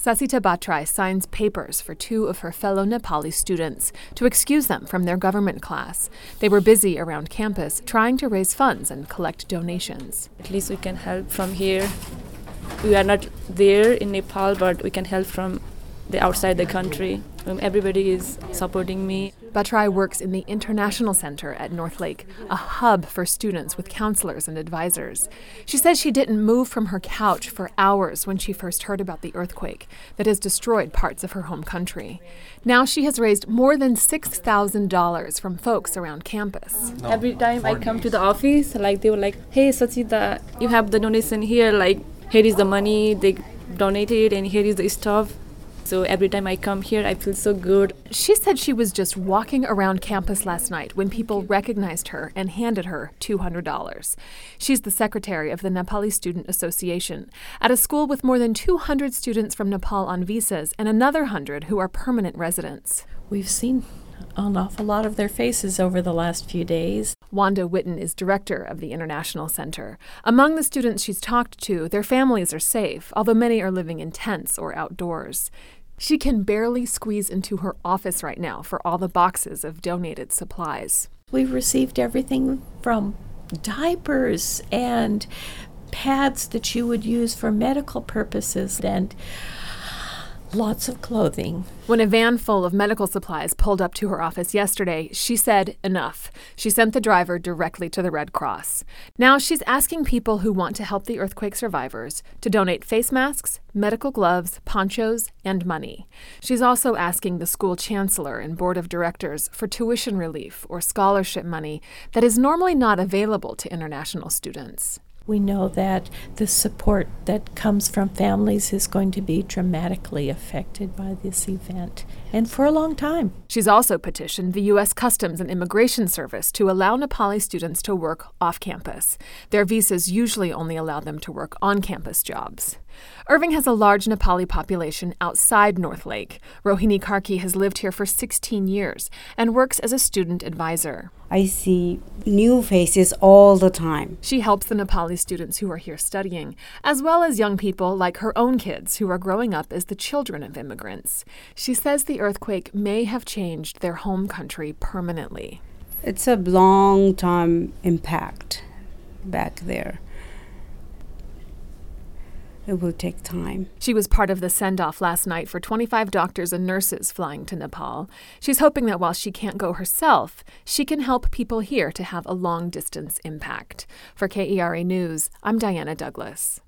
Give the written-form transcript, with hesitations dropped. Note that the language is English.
Sasita Bhattrai signs papers for two of her fellow Nepali students to excuse them from their government class. They were busy around campus trying to raise funds and collect donations. At least we can help from here. We are not there in Nepal, but we can help from the outside the country. Everybody is supporting me. Bhattrai works in the International Center at Northlake, a hub for students with counselors and advisors. She says she didn't move from her couch for hours when she first heard about the earthquake that has destroyed parts of her home country. Now she has raised more than $6,000 from folks around campus. Every time I come to the office, they were like, "Hey, Sachita, you have the donation here. Here is the money they donated, and here is the stuff." So every time I come here, I feel so good. She said she was just walking around campus last night when people recognized her and handed her $200. She's the secretary of the Nepali Student Association, at a school with more than 200 students from Nepal on visas and another 100 who are permanent residents. We've seen an awful lot of their faces over the last few days. Wanda Witten is director of the International Center. Among the students she's talked to, their families are safe, although many are living in tents or outdoors. She can barely squeeze into her office right now for all the boxes of donated supplies. We've received everything from diapers and pads that you would use for medical purposes and lots of clothing. When a van full of medical supplies pulled up to her office yesterday, she said enough. She sent the driver directly to the Red Cross. Now she's asking people who want to help the earthquake survivors to donate face masks, medical gloves, ponchos, and money. She's also asking the school chancellor and board of directors for tuition relief or scholarship money that is normally not available to international students. We know that the support that comes from families is going to be dramatically affected by this event, and for a long time. She's also petitioned the U.S. Customs and Immigration Service to allow Nepali students to work off campus. Their visas usually only allow them to work on-campus jobs. Irving has a large Nepali population outside Northlake. Rohini Karki has lived here for 16 years and works as a student advisor. I see new faces all the time. She helps the Nepali students who are here studying, as well as young people like her own kids who are growing up as the children of immigrants. She says the earthquake may have changed their home country permanently. It's a long-term impact back there. It will take time. She was part of the send-off last night for 25 doctors and nurses flying to Nepal. She's hoping that while she can't go herself, she can help people here to have a long-distance impact. For KERA News, I'm Diana Douglas.